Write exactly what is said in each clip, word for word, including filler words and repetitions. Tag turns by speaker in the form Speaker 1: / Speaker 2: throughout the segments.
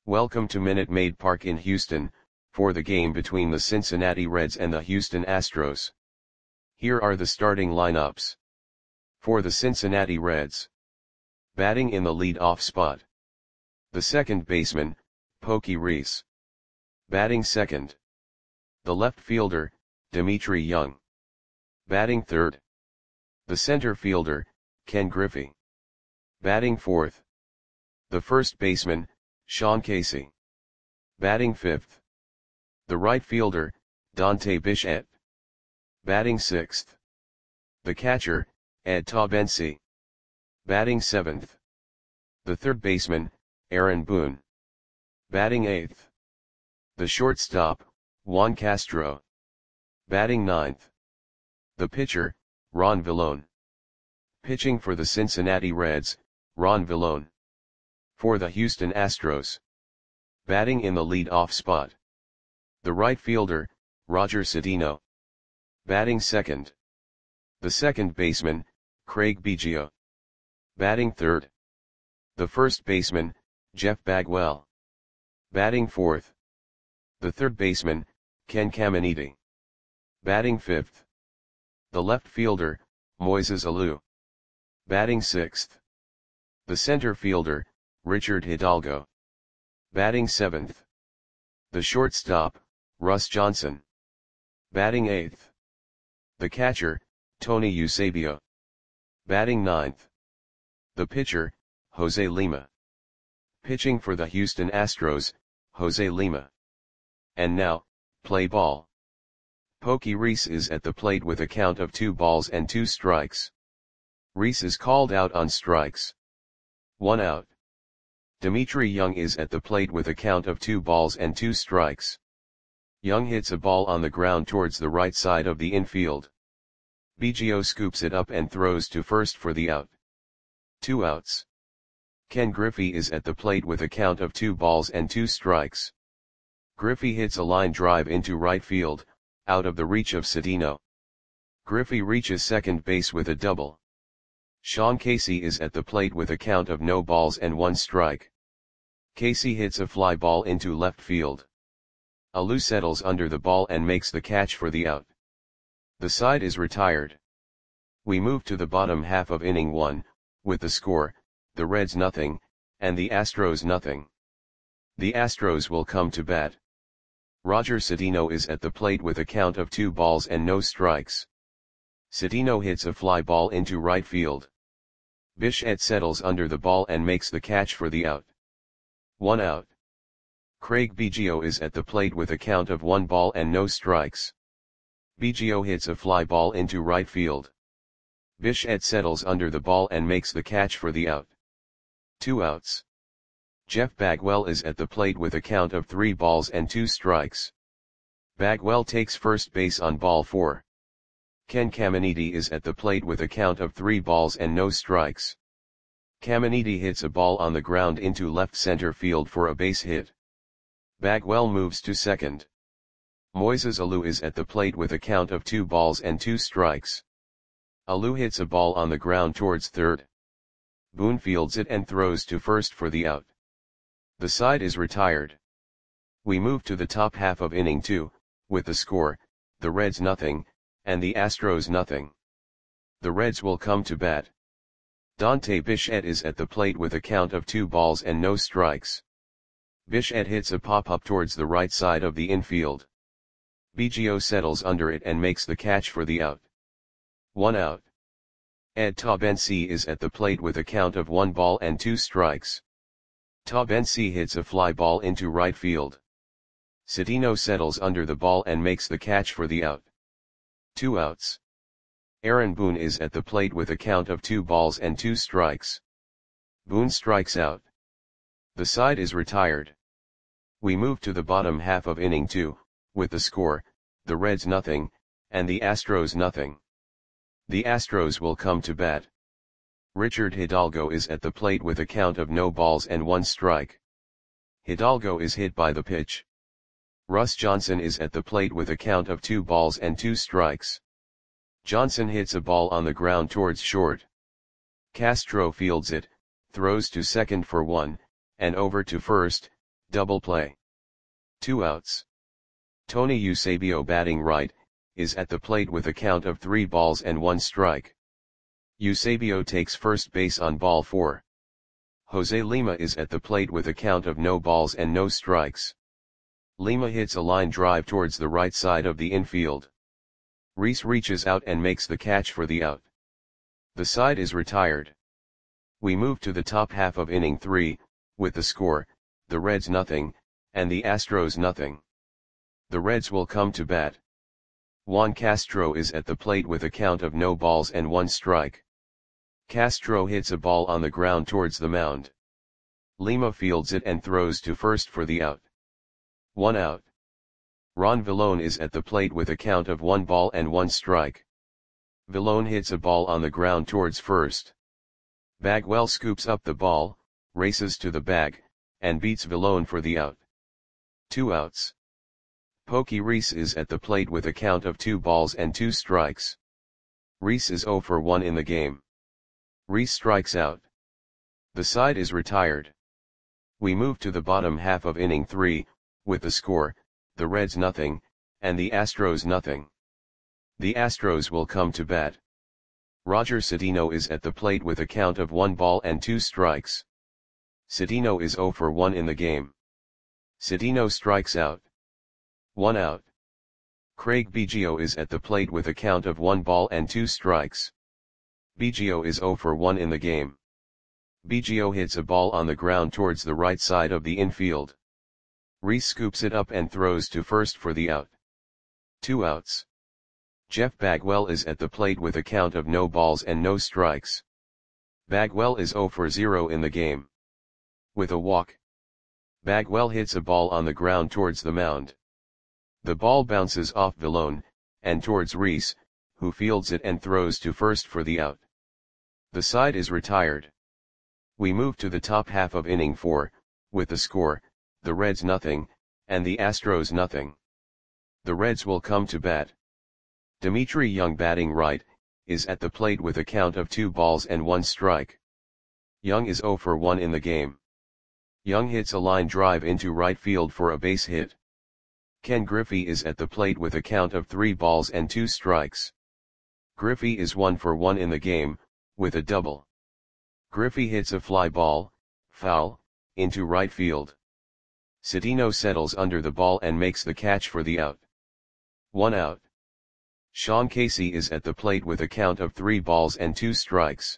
Speaker 1: Welcome to Minute Maid Park in Houston, for the game between the Cincinnati Reds and the Houston Astros. Here are the starting lineups. For the Cincinnati Reds. Batting in the lead-off spot. The second baseman, Pokey Reese. Batting second. The left fielder, Dimitri Young. Batting third. The center fielder, Ken Griffey. Batting fourth. The first baseman, Sean Casey. Batting fifth. The right fielder, Dante Bichette. Batting sixth. The catcher, Ed Taubensee. Batting seventh. The third baseman, Aaron Boone. Batting eighth. The shortstop, Juan Castro. Batting ninth. The pitcher, Ron Villone. Pitching for the Cincinnati Reds, Ron Villone. For the Houston Astros. Batting in the lead-off spot. The right fielder, Roger Cedeno. Batting second. The second baseman, Craig Biggio. Batting third. The first baseman, Jeff Bagwell. Batting fourth. The third baseman, Ken Caminiti. Batting fifth. The left fielder, Moises Alou. Batting sixth. The center fielder, Richard Hidalgo. Batting seventh. The shortstop, Russ Johnson. Batting eighth. The catcher, Tony Eusebio. Batting ninth. The pitcher, Jose Lima. Pitching for the Houston Astros, Jose Lima. And now, play ball. Pokey Reese is at the plate with a count of two balls and two strikes. Reese is called out on strikes. One out. Dimitri Young is at the plate with a count of two balls and two strikes. Young hits a ball on the ground towards the right side of the infield. Biggio scoops it up and throws to first for the out. Two outs. Ken Griffey is at the plate with a count of two balls and two strikes. Griffey hits a line drive into right field, out of the reach of Cedeno. Griffey reaches second base with a double. Sean Casey is at the plate with a count of no balls and one strike. Casey hits a fly ball into left field. Alou settles under the ball and makes the catch for the out. The side is retired. We move to the bottom half of inning one, with the score, the Reds nothing, and the Astros nothing. The Astros will come to bat. Roger Cedeno is at the plate with a count of two balls and no strikes. Cedeno hits a fly ball into right field. Bichette settles under the ball and makes the catch for the out. One out. Craig Biggio is at the plate with a count of one ball and no strikes. Biggio hits a fly ball into right field. Bichette settles under the ball and makes the catch for the out. Two outs. Jeff Bagwell is at the plate with a count of three balls and two strikes. Bagwell takes first base on ball four. Ken Caminiti is at the plate with a count of three balls and no strikes. Caminiti hits a ball on the ground into left center field for a base hit. Bagwell moves to second. Moises Alou is at the plate with a count of two balls and two strikes. Alou hits a ball on the ground towards third. Boone fields it and throws to first for the out. The side is retired. We move to the top half of inning two, with the score, the Reds nothing, and the Astros nothing. The Reds will come to bat. Dante Bichette is at the plate with a count of two balls and no strikes. Bichette hits a pop-up towards the right side of the infield. Biggio settles under it and makes the catch for the out. One out. Ed Taubensee is at the plate with a count of one ball and two strikes. Taubensee hits a fly ball into right field. Cedeno settles under the ball and makes the catch for the out. Two outs. Aaron Boone is at the plate with a count of two balls and two strikes. Boone strikes out. The side is retired. We move to the bottom half of inning two, with the score, the Reds nothing, and the Astros nothing. The Astros will come to bat. Richard Hidalgo is at the plate with a count of no balls and one strike. Hidalgo is hit by the pitch. Russ Johnson is at the plate with a count of two balls and two strikes. Johnson hits a ball on the ground towards short. Castro fields it, throws to second for one, and over to first. Double play. Two outs. Tony Eusebio batting right, is at the plate with a count of three balls and one strike. Eusebio takes first base on ball four. Jose Lima is at the plate with a count of no balls and no strikes. Lima hits a line drive towards the right side of the infield. Rhys reaches out and makes the catch for the out. The side is retired. We move to the top half of inning three, with the score, the Reds nothing, and the Astros nothing. The Reds will come to bat. Juan Castro is at the plate with a count of no balls and one strike. Castro hits a ball on the ground towards the mound. Lima fields it and throws to first for the out. One out. Ron Villone is at the plate with a count of one ball and one strike. Villone hits a ball on the ground towards first. Bagwell scoops up the ball, races to the bag, and beats Villone for the out. Two outs. Pokey Rhys is at the plate with a count of two balls and two strikes. Rhys is oh for one in the game. Rhys strikes out. The side is retired. We move to the bottom half of inning three, with the score, the Reds nothing, and the Astros nothing. The Astros will come to bat. Roger Cedeno is at the plate with a count of one ball and two strikes. Cedeno is oh for one in the game. Cedeno strikes out. One out. Craig Biggio is at the plate with a count of one ball and two strikes. Biggio is oh for one in the game. Biggio hits a ball on the ground towards the right side of the infield. Rhys scoops it up and throws to first for the out. Two outs. Jeff Bagwell is at the plate with a count of no balls and no strikes. Bagwell is oh for zero in the game. With a walk. Bagwell hits a ball on the ground towards the mound. The ball bounces off Villone, and towards Rhys, who fields it and throws to first for the out. The side is retired. We move to the top half of inning four, with the score, the Reds nothing, and the Astros nothing. The Reds will come to bat. Dimitri Young batting right, is at the plate with a count of two balls and one strike. Young is oh for one in the game. Young hits a line drive into right field for a base hit. Ken Griffey is at the plate with a count of three balls and two strikes. Griffey is one for one in the game, with a double. Griffey hits a fly ball, foul, into right field. Cedeno settles under the ball and makes the catch for the out. One out. Sean Casey is at the plate with a count of three balls and two strikes.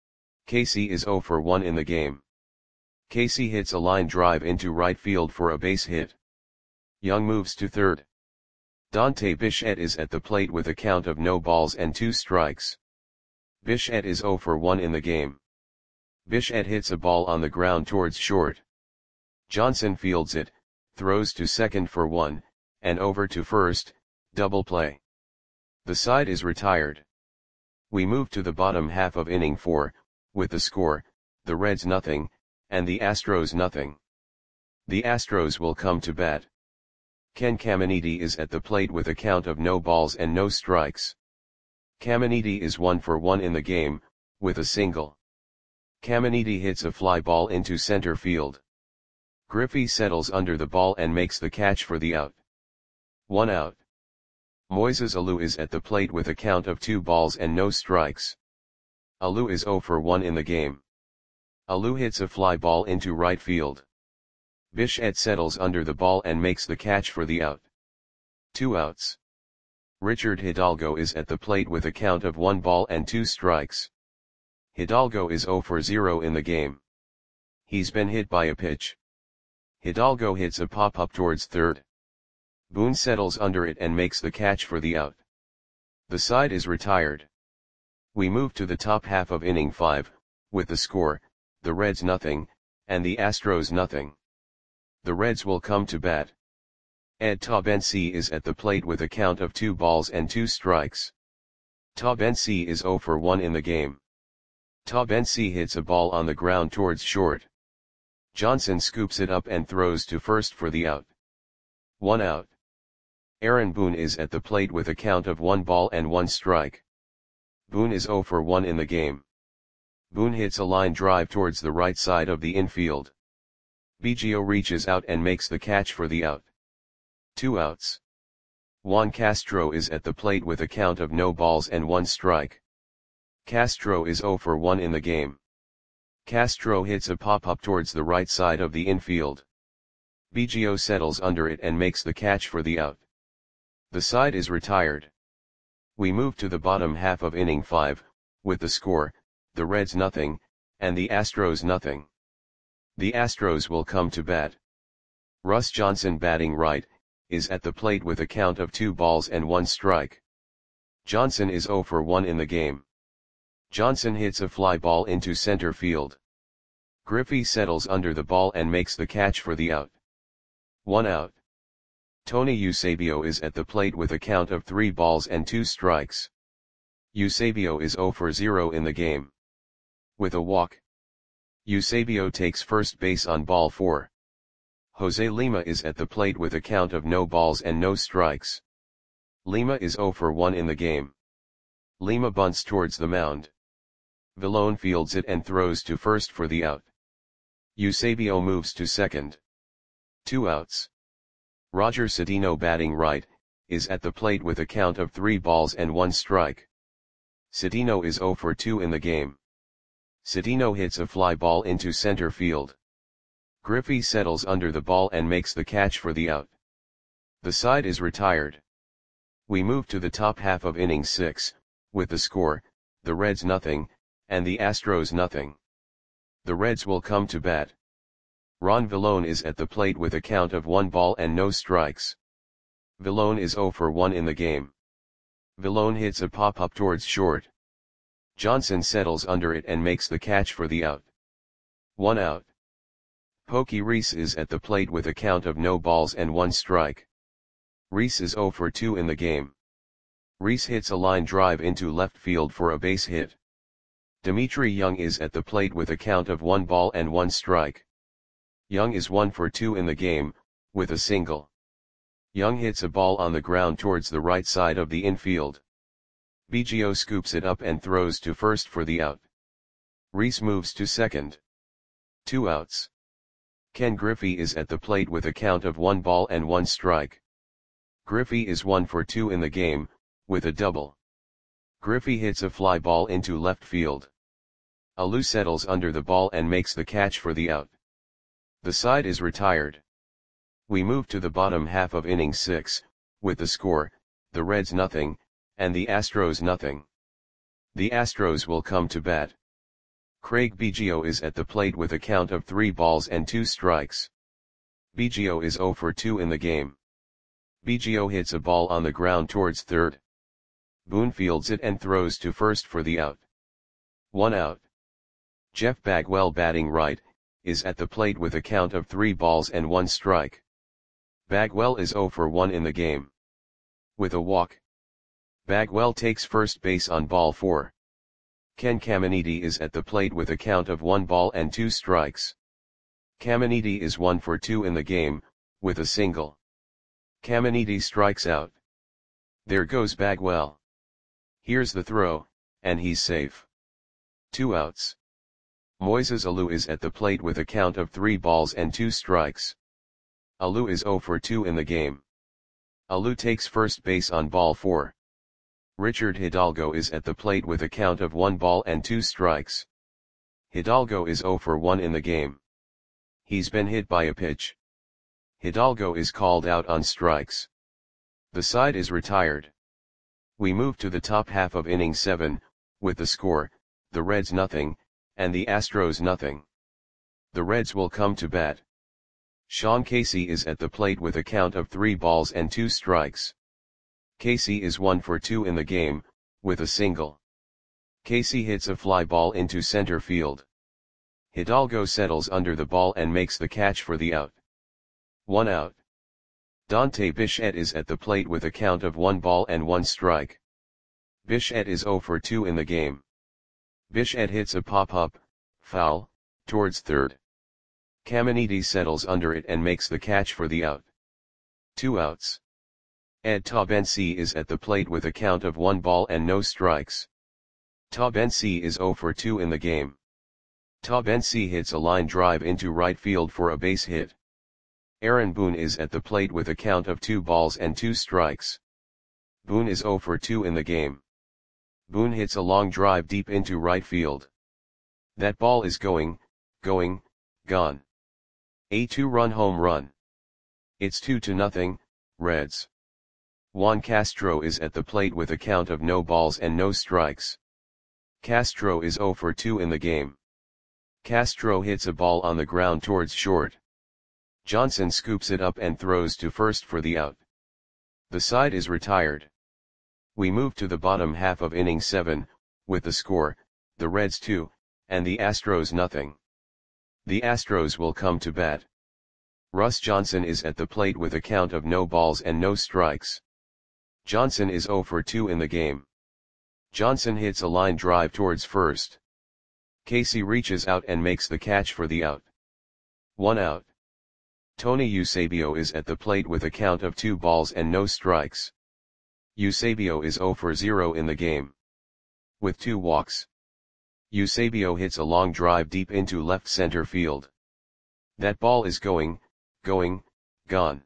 Speaker 1: Casey is oh for one in the game. Casey hits a line drive into right field for a base hit. Young moves to third. Dante Bichette is at the plate with a count of no balls and two strikes. Bichette is oh for one in the game. Bichette hits a ball on the ground towards short. Johnson fields it, throws to second for one, and over to first, double play. The side is retired. We move to the bottom half of inning four, with the score, the Reds nothing, and the Astros nothing. The Astros will come to bat. Ken Caminiti is at the plate with a count of no balls and no strikes. Caminiti is one for one in the game, with a single. Caminiti hits a fly ball into center field. Griffey settles under the ball and makes the catch for the out. One out. Moises Alou is at the plate with a count of two balls and no strikes. Alou is oh for one in the game. Alou hits a fly ball into right field. Bichette settles under the ball and makes the catch for the out. Two outs. Richard Hidalgo is at the plate with a count of one ball and two strikes. Hidalgo is oh for zero in the game. He's been hit by a pitch. Hidalgo hits a pop-up towards third. Boone settles under it and makes the catch for the out. The side is retired. We move to the top half of inning five, with the score, the Reds nothing, and the Astros nothing. The Reds will come to bat. Ed Taubensee is at the plate with a count of two balls and two strikes. Taubensee is oh for one in the game. Taubensee hits a ball on the ground towards short. Johnson scoops it up and throws to first for the out. One out. Aaron Boone is at the plate with a count of one ball and one strike. Boone is oh for one in the game. Boone hits a line drive towards the right side of the infield. Biggio reaches out and makes the catch for the out. Two outs. Juan Castro is at the plate with a count of no balls and one strike. Castro is zero for one in the game. Castro hits a pop-up towards the right side of the infield. Biggio settles under it and makes the catch for the out. The side is retired. We move to the bottom half of inning five, with the score, the Reds nothing, and the Astros nothing. The Astros will come to bat. Russ Johnson, batting right, is at the plate with a count of two balls and one strike. Johnson is zero for one in the game. Johnson hits a fly ball into center field. Griffey settles under the ball and makes the catch for the out. One out. Tony Eusebio is at the plate with a count of three balls and two strikes. Eusebio is zero for zero in the game. With a walk, Eusebio takes first base on ball four. Jose Lima is at the plate with a count of no balls and no strikes. Lima is zero for one in the game. Lima bunts towards the mound. Villone fields it and throws to first for the out. Eusebio moves to second. Two outs. Roger Cedeno, batting right, is at the plate with a count of three balls and one strike. Cedeno is zero for two in the game. Cedeno hits a fly ball into center field. Griffey settles under the ball and makes the catch for the out. The side is retired. We move to the top half of inning six, with the score, the Reds nothing, and the Astros nothing. The Reds will come to bat. Ron Villone is at the plate with a count of one ball and no strikes. Villone is zero for one in the game. Villone hits a pop-up towards short. Johnson settles under it and makes the catch for the out. One out. Pokey Reese is at the plate with a count of no balls and one strike. Reese is zero for two in the game. Reese hits a line drive into left field for a base hit. Dimitri Young is at the plate with a count of one ball and one strike. Young is one for two in the game, with a single. Young hits a ball on the ground towards the right side of the infield. Biggio scoops it up and throws to first for the out. Reese moves to second. Two outs. Ken Griffey is at the plate with a count of one ball and one strike. Griffey is one for two in the game, with a double. Griffey hits a fly ball into left field. Alou settles under the ball and makes the catch for the out. The side is retired. We move to the bottom half of inning six, with the score, the Reds nothing, and the Astros nothing. The Astros will come to bat. Craig Biggio is at the plate with a count of three balls and two strikes. Biggio is zero for two in the game. Biggio hits a ball on the ground towards third. Boone fields it and throws to first for the out. One out. Jeff Bagwell, batting right, is at the plate with a count of three balls and one strike. Bagwell is zero for one in the game. With a walk, Bagwell takes first base on ball four. Ken Caminiti is at the plate with a count of one ball and two strikes. Caminiti is one for two in the game, with a single. Caminiti strikes out. There goes Bagwell. Here's the throw, and he's safe. Two outs. Moises Alou is at the plate with a count of three balls and two strikes. Alou is zero for two in the game. Alou takes first base on ball four. Richard Hidalgo is at the plate with a count of one ball and two strikes. Hidalgo is zero for one in the game. He's been hit by a pitch. Hidalgo is called out on strikes. The side is retired. We move to the top half of inning seven, with the score, the Reds nothing, and the Astros nothing. The Reds will come to bat. Sean Casey is at the plate with a count of three balls and two strikes. Casey is one for two in the game, with a single. Casey hits a fly ball into center field. Hidalgo settles under the ball and makes the catch for the out. One out. Dante Bichette is at the plate with a count of one ball and one strike. Bichette is zero for two in the game. Bichette hits a pop-up, foul, towards third. Caminiti settles under it and makes the catch for the out. Two outs. Ed Tabensi is at the plate with a count of one ball and no strikes. Tabensi is zero for two in the game. Tabensi hits a line drive into right field for a base hit. Aaron Boone is at the plate with a count of two balls and two strikes. Boone is zero for two in the game. Boone hits a long drive deep into right field. That ball is going, going, gone. A two-run home run. It's two to nothing, Reds. Juan Castro is at the plate with a count of no balls and no strikes. Castro is zero for two in the game. Castro hits a ball on the ground towards short. Johnson scoops it up and throws to first for the out. The side is retired. We move to the bottom half of inning seven, with the score, the Reds two, and the Astros nothing. The Astros will come to bat. Russ Johnson is at the plate with a count of no balls and no strikes. Johnson is zero for two in the game. Johnson hits a line drive towards first. Casey reaches out and makes the catch for the out. One out. Tony Eusebio is at the plate with a count of two balls and no strikes. Eusebio is zero for zero in the game. With two walks. Eusebio hits a long drive deep into left center field. That ball is going, going, gone.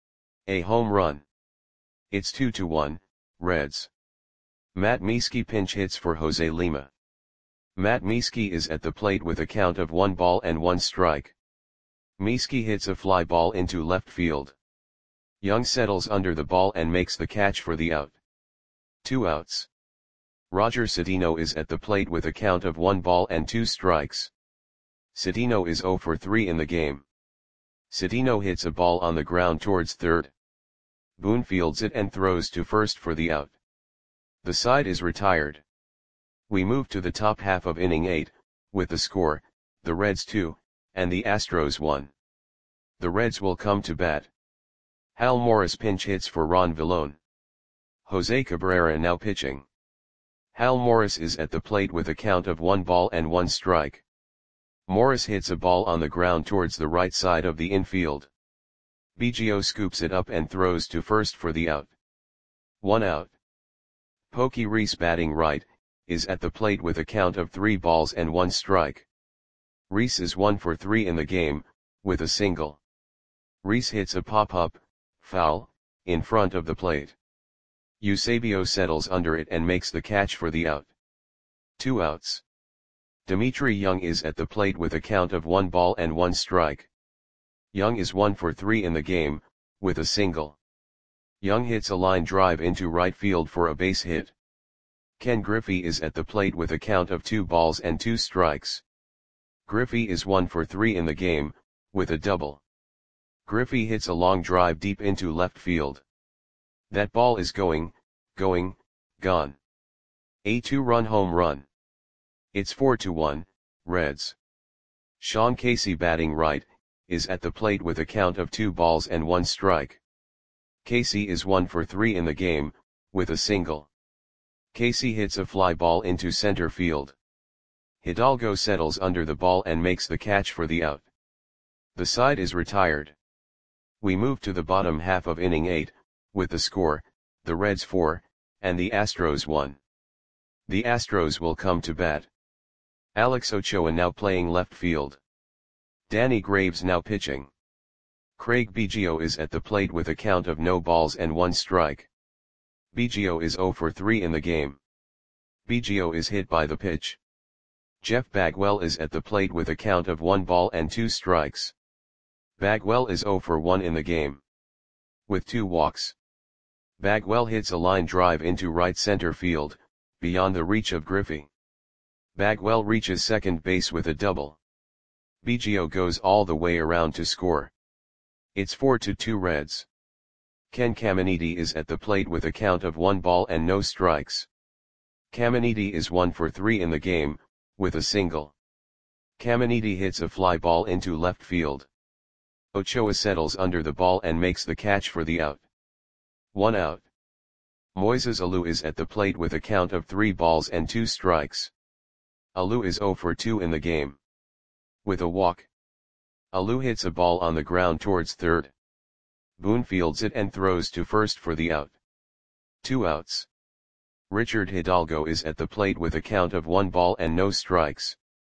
Speaker 1: A home run. It's two to one, Reds. Matt Mieske pinch hits for Jose Lima. Matt Mieske is at the plate with a count of one ball and one strike. Mieske hits a fly ball into left field. Young settles under the ball and makes the catch for the out. Two outs. Roger Cedeno is at the plate with a count of one ball and two strikes. Cedeno is zero for three in the game. Cedeno hits a ball on the ground towards third. Boone fields it and throws to first for the out. The side is retired. We move to the top half of inning eight, with the score, the Reds two, and the Astros one. The Reds will come to bat. Hal Morris pinch hits for Ron Villone. Jose Cabrera now pitching. Hal Morris is at the plate with a count of one ball and one strike. Morris hits a ball on the ground towards the right side of the infield. Biggio scoops it up and throws to first for the out. One out. Pokey Reese batting right, is at the plate with a count of three balls and one strike. Reese is one for three in the game, with a single. Reese hits a pop-up, foul, in front of the plate. Eusebio settles under it and makes the catch for the out. Two outs. Dimitri Young is at the plate with a count of one ball and one strike. Young is one for three in the game, with a single. Young hits a line drive into right field for a base hit. Ken Griffey is at the plate with a count of two balls and two strikes. Griffey is one for three in the game, with a double. Griffey hits a long drive deep into left field. That ball is going, going, gone. A two-run home run. It's four to one, Reds. Sean Casey batting right, is at the plate with a count of two balls and one strike. Casey is one for three in the game, with a single. Casey hits a fly ball into center field. Hidalgo settles under the ball and makes the catch for the out. The side is retired. We move to the bottom half of inning eight, with the score, the Reds four, and the Astros one. The Astros will come to bat. Alex Ochoa now playing left field. Danny Graves now pitching. Craig Biggio is at the plate with a count of no balls and one strike. Biggio is zero for three in the game. Biggio is hit by the pitch. Jeff Bagwell is at the plate with a count of one ball and two strikes. Bagwell is zero for one in the game. With two walks. Bagwell hits a line drive into right center field, beyond the reach of Griffey. Bagwell reaches second base with a double. Biggio goes all the way around to score. It's four to two Reds. Ken Caminiti is at the plate with a count of one ball and no strikes. Caminiti is one for three in the game, with a single. Caminiti hits a fly ball into left field. Ochoa settles under the ball and makes the catch for the out. One out. Moises Alou is at the plate with a count of three balls and two strikes. Alou is zero for two in the game. With a walk. Alou hits a ball on the ground towards third. Boone fields it and throws to first for the out. Two outs. Richard Hidalgo is at the plate with a count of one ball and no strikes.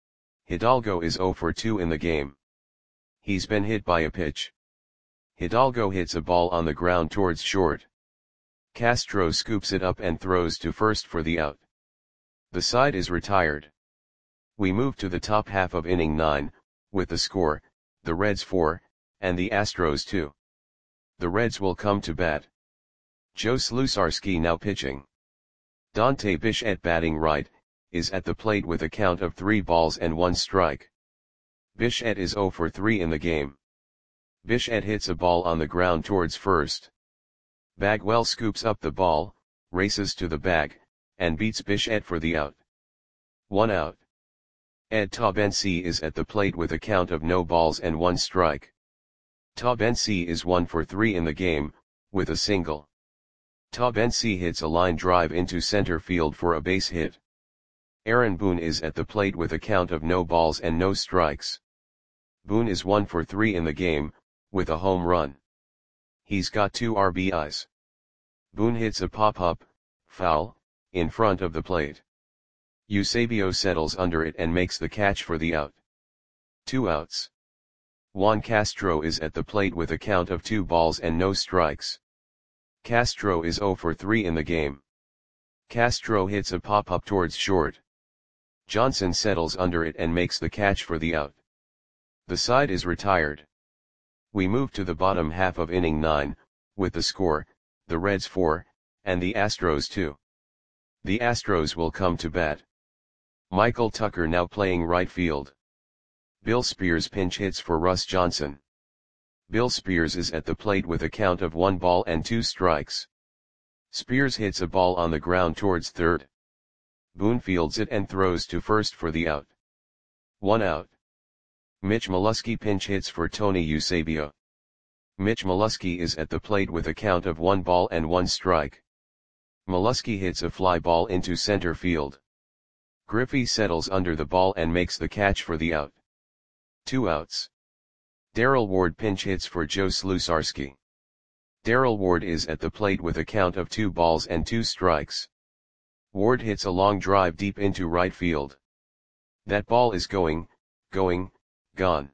Speaker 1: Hidalgo is zero for two in the game. He's been hit by a pitch. Hidalgo hits a ball on the ground towards short. Castro scoops it up and throws to first for the out. The side is retired. We move to the top half of inning nine, with the score, the Reds four, and the Astros two. The Reds will come to bat. Joe Slutsarski now pitching. Dante Bichette batting right, is at the plate with a count of three balls and one strike. Bichette is zero for three in the game. Bichette hits a ball on the ground towards first. Bagwell scoops up the ball, races to the bag, and beats Bichette for the out. One out. Ed Taubensee is at the plate with a count of no balls and one strike. Taubensee is one for three in the game, with a single. Taubensee hits a line drive into center field for a base hit. Aaron Boone is at the plate with a count of no balls and no strikes. Boone is one for three in the game, with a home run. He's got two R B Is. Boone hits a pop-up, foul, in front of the plate. Eusebio settles under it and makes the catch for the out. Two outs. Juan Castro is at the plate with a count of two balls and no strikes. Castro is zero for three in the game. Castro hits a pop-up towards short. Johnson settles under it and makes the catch for the out. The side is retired. We move to the bottom half of inning nine, with the score, the Reds four, and the Astros two. The Astros will come to bat. Michael Tucker now playing right field. Bill Spears pinch hits for Russ Johnson. Bill Spears is at the plate with a count of one ball and two strikes. Spears hits a ball on the ground towards third. Boone fields it and throws to first for the out. One out. Mitch Molesky pinch hits for Tony Eusebio. Mitch Molesky is at the plate with a count of one ball and one strike. Molesky hits a fly ball into center field. Griffey settles under the ball and makes the catch for the out. Two outs. Darrell Ward pinch hits for Joe Slutsarski. Darrell Ward is at the plate with a count of two balls and two strikes. Ward hits a long drive deep into right field. That ball is going, going, gone.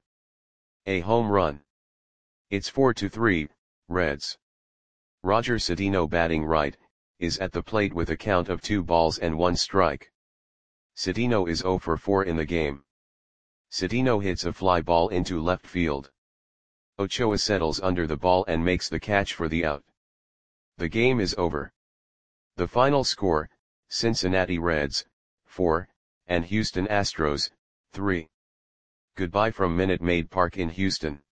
Speaker 1: A home run. It's four to three, Reds. Roger Cedeno batting right, is at the plate with a count of two balls and one strike. Cedeno is zero for four in the game. Cedeno hits a fly ball into left field. Ochoa settles under the ball and makes the catch for the out. The game is over. The final score, Cincinnati Reds, four, and Houston Astros, three. Goodbye from Minute Maid Park in Houston.